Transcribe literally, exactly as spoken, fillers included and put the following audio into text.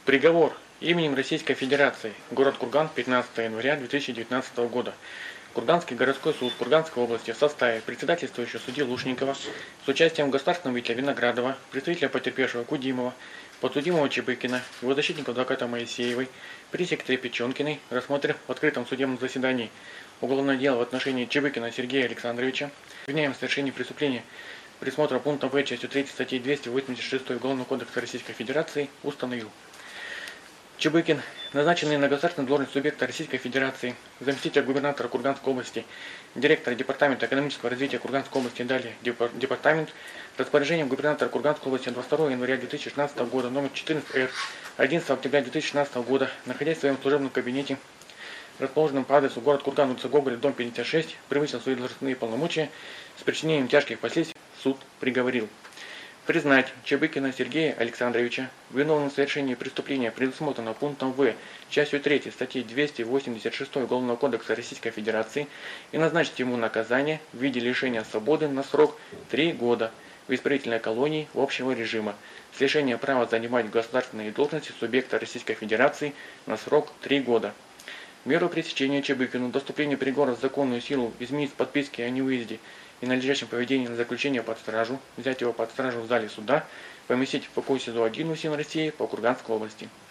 Приговор именем Российской Федерации. Город Курган, пятнадцатого января две тысячи девятнадцатого года. Курганский городской суд Курганской области в составе председательствующего судьи Лушникова с участием государственного обвинителя Виноградова, представителя потерпевшего Кудимова, подсудимого Чебыкина, его защитника адвоката Моисеевой, пресс-секретаря Печенкиной, рассмотрев в открытом судебном заседании уголовное дело в отношении Чебыкина Сергея Александровича, обвиняемого в совершении преступления присмотра пункта В частью третьей статьи двести восемьдесят шесть Уголовного кодекса Российской Федерации установил: Чебыкин, назначенный на государственную должность субъекта Российской Федерации, заместитель губернатора Курганской области, директора Департамента экономического развития Курганской области, далее Департамент, распоряжением губернатора Курганской области двадцать второго января две тысячи шестнадцатого года, номер четырнадцать Р, одиннадцатого октября две тысячи шестнадцатого года, находясь в своем служебном кабинете, расположенном по адресу город Курган, улица Гоголя, дом пятьдесят шесть, превысил свои должностные полномочия с причинением тяжких последствий, суд приговорил: признать Чебыкина Сергея Александровича виновным в совершении преступления, предусмотренного пунктом В частью третьей статьи двести восемьдесят шесть Уголовного кодекса Российской Федерации, и назначить ему наказание в виде лишения свободы на срок три года в исправительной колонии общего режима с лишением права занимать государственные должности субъекта Российской Федерации на срок три года. Меру пресечения Чебыкину до вступления приговора в законную силу изменить подписки о невыезде и надлежащем поведении на заключение под стражу, взять его под стражу в зале суда, поместить в покой СИЗО один УСИН России по Курганской области.